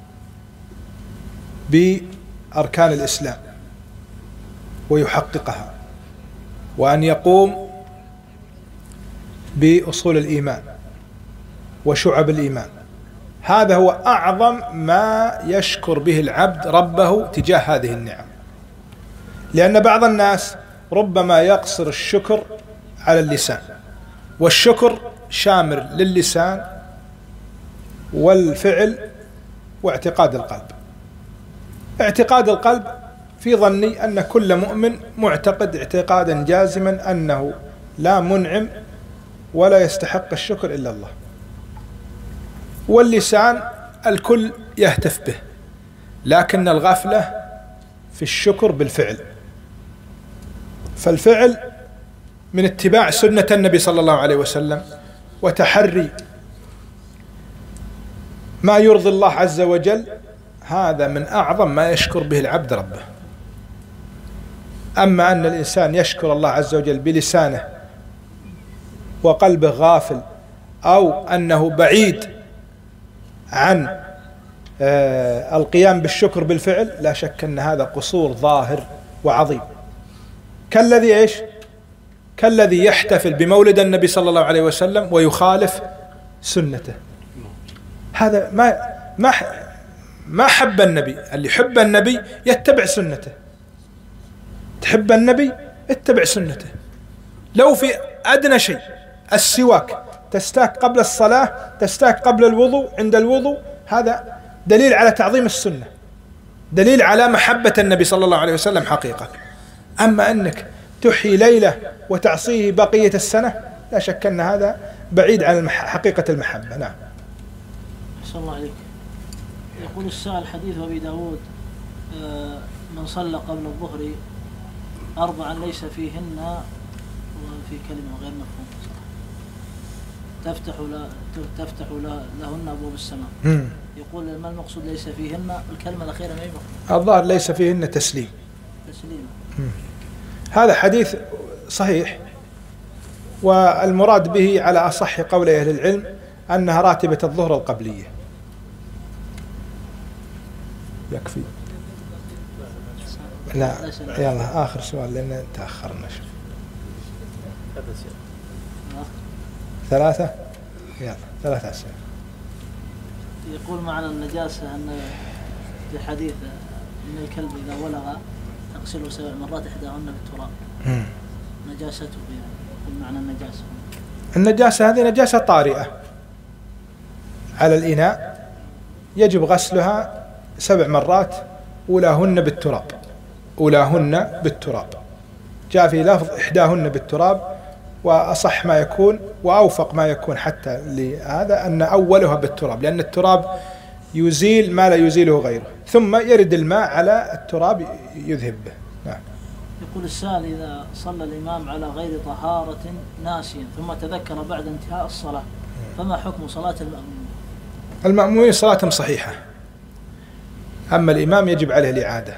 بأركان الإسلام ويحققها، وأن يقوم بأصول الإيمان وشعب الإيمان. هذا هو أعظم ما يشكر به العبد ربه تجاه هذه النعم، لأن بعض الناس ربما يقصر الشكر على اللسان، والشكر شامل للسان والفعل واعتقاد القلب. اعتقاد القلب في ظني أن كل مؤمن معتقد اعتقادا جازما أنه لا منعم ولا يستحق الشكر إلا الله، واللسان الكل يهتف به، لكن الغفلة في الشكر بالفعل. فالفعل من اتباع سنة النبي صلى الله عليه وسلم وتحري ما يرضي الله عز وجل، هذا من أعظم ما يشكر به العبد ربه. أما أن الإنسان يشكر الله عز وجل بلسانه وقلبه غافل، أو أنه بعيد عن القيام بالشكر بالفعل، لا شك أن هذا قصور ظاهر وعظيم. كالذي إيش؟ كالذي يحتفل بمولد النبي صلى الله عليه وسلم ويخالف سنته. هذا ما حب النبي. اللي يحب النبي يتبع سنته. تحب النبي اتبع سنته. لو في أدنى شيء السواك، تستاك قبل الصلاة، تستاك قبل الوضوء، عند الوضوء، هذا دليل على تعظيم السنة، دليل على محبة النبي صلى الله عليه وسلم حقيقة. أما أنك تحيي ليلة وتعصيه بقية السنة، لا شك أن هذا بعيد عن حقيقة المحبة. نعم. أحسن الله عليك. يقول السائل: حديث أبي داود من صلى قبل الظهر 4 ليس فيهن، وفي كلمة غير مفهومة تفتح لهن أبواب السماء. يقول: ما المقصود ليس فيهن؟ الكلمة الأخيرة ما يفهم. الظاهر ليس فيهن تسليم. هذا حديث صحيح، والمراد به على أصح قول أهل العلم أنها راتبة الظهر القبلية. يكفي. لا يلا آخر سؤال لأن تأخرنا شوي. 3 يلا 3 أسئلة. يقول معنى النجاسة أن في حديث أن الكلب إذا ولغ تغسله 7 مرات إحداهن بالتراب. نجاسته يعني معنى النجاسة. النجاسة هذه نجاسة طارئة على الإناء، يجب غسلها 7 مرات، أولاهن بالتراب. أولاهن بالتراب. جاء في لفظ إحداهن بالتراب، وأصح ما يكون وأوفق ما يكون حتى لهذا أن أولها بالتراب، لأن التراب يزيل ما لا يزيله غيره، ثم يرد الماء على التراب يذهب به. نعم. يقول السائل: إذا صلى الإمام على غير طهارة ناسيا ثم تذكر بعد انتهاء الصلاة، فما حكم صلاة المأمومين؟ المأمومين صلاتهم صحيحة، أما الإمام يجب عليه الإعادة.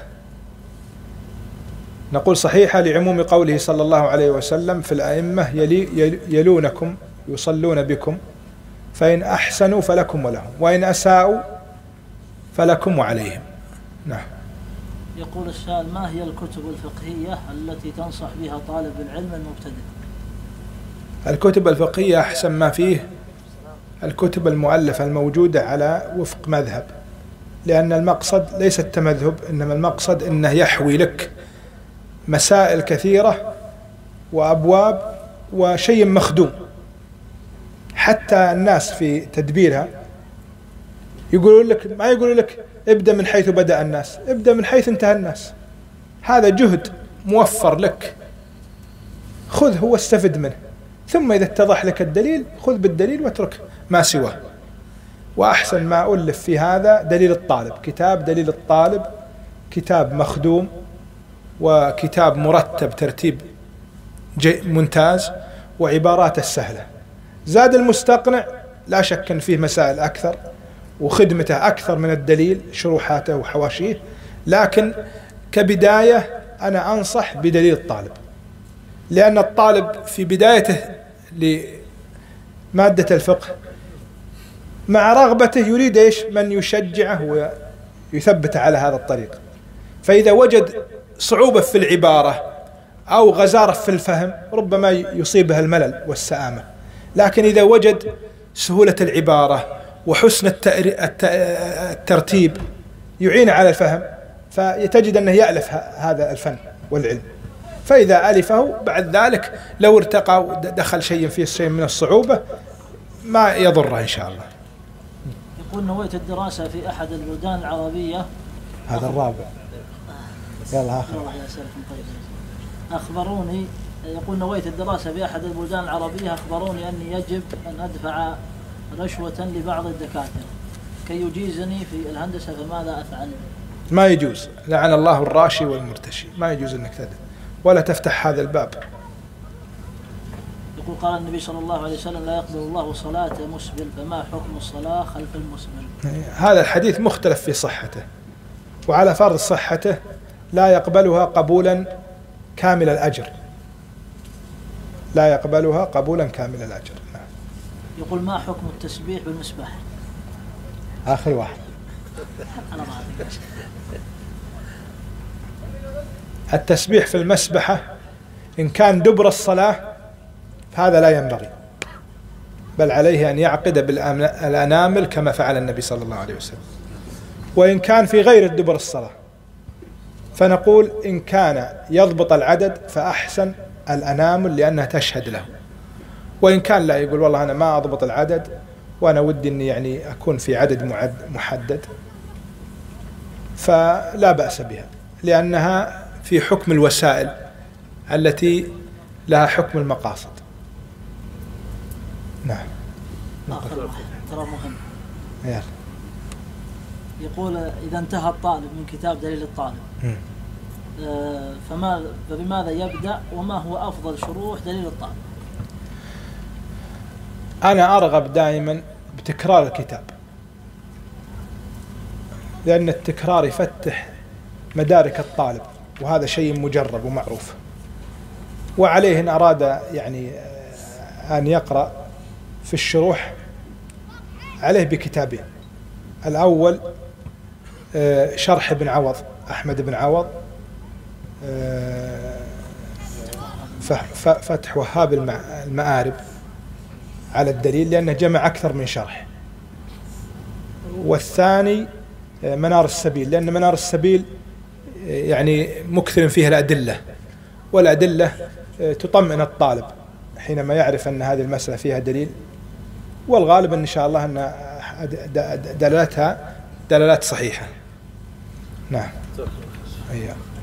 نقول صحيحة لعموم قوله صلى الله عليه وسلم في الأئمة يلونكم يصلون بكم فإن أحسنوا فلكم ولهم وإن أساءوا فلكم وعليهم. نعم. يقول السائل: ما هي الكتب الفقهية التي تنصح بها طالب العلم المبتدئ؟ الكتب الفقهية أحسن ما فيه الكتب المؤلفة الموجودة على وفق مذهب، لأن المقصد ليس التمذهب، إنما المقصد أنه يحوي لك مسائل كثيرة وأبواب وشيء مخدوم. حتى الناس في تدبيرها يقولون لك، ما يقولون لك ابدأ من حيث بدأ الناس، ابدأ من حيث انتهى الناس. هذا جهد موفر لك، خذه واستفد منه، ثم إذا اتضح لك الدليل خذ بالدليل واترك ما سواه. وأحسن ما ألف في هذا دليل الطالب، كتاب دليل الطالب، كتاب مخدوم وكتاب مرتب ترتيب ممتاز وعباراته السهلة. زاد المستقنع لا شك أن فيه مسائل أكثر وخدمته أكثر من الدليل، شروحاته وحواشيه، لكن كبداية أنا أنصح بدليل الطالب، لأن الطالب في بدايته لمادة الفقه مع رغبته يريد إيش؟ من يشجعه ويثبته على هذا الطريق. فإذا وجد صعوبة في العبارة أو غزارة في الفهم ربما يصيبها الملل والسآمة، لكن إذا وجد سهولة العبارة وحسن الترتيب يعين على الفهم، فتجد أنه يألف هذا الفن والعلم. فإذا ألفه بعد ذلك لو ارتقى ودخل شيء فيه شيء من الصعوبة ما يضره إن شاء الله. يقول: نويت الدراسة في أحد البلدان العربية. هذا الرابع. يلا آخر. أخبروني، يقول: نويت الدراسة في أحد البلدان العربية، أخبروني أني يجب أن أدفع رشوة لبعض الدكاترة كي يجيزني في الهندسة، فماذا أفعل؟ ما يجوز، لعن الله الراشي والمرتشي، ما يجوز أنك تدفع ولا تفتح هذا الباب. يقول: قال النبي صلى الله عليه وسلم: لا يقبل الله صلاة مسبل، فما حكم الصلاة خلف المسبل؟ هذا الحديث مختلف في صحته، وعلى فرض صحته لا يقبلها قبولا كامل الأجر، لا يقبلها قبولا كامل الأجر. يقول: ما حكم التسبيح بالمسبح؟ آخر واحد. التسبيح في المسبحة إن كان دبر الصلاة هذا لا ينبغي، بل عليه أن يعقد بالأنامل كما فعل النبي صلى الله عليه وسلم. وإن كان في غير دبر الصلاة فنقول إن كان يضبط العدد فأحسن الأنامل لأنها تشهد له، وإن كان لا يقول والله أنا ما أضبط العدد وأنا ودي أني يعني أكون في عدد محدد، فلا بأس بها، لأنها في حكم الوسائل التي لها حكم المقاصد. نعم. آخر واحد ترى مهم. يلا. يقول: إذا انتهى الطالب من كتاب دليل الطالب فبماذا يبدأ، وما هو أفضل شروح دليل الطالب؟ أنا أرغب دائما بتكرار الكتاب، لأن التكرار يفتح مدارك الطالب، وهذا شيء مجرب ومعروف. وعليه إن أراد يعني أن يقرأ في الشروح عليه بكتابين: الأول شرح ابن عوض، أحمد بن عوض، فتح وهاب المآرب على الدليل، لأنه جمع أكثر من شرح. والثاني منار السبيل، لأن منار السبيل يعني مكثر فيه الأدلة، والأدلة تطمئن الطالب حينما يعرف أن هذه المسألة فيها دليل، والغالب إن شاء الله أن دلالتها دلالات صحيحة. نعم.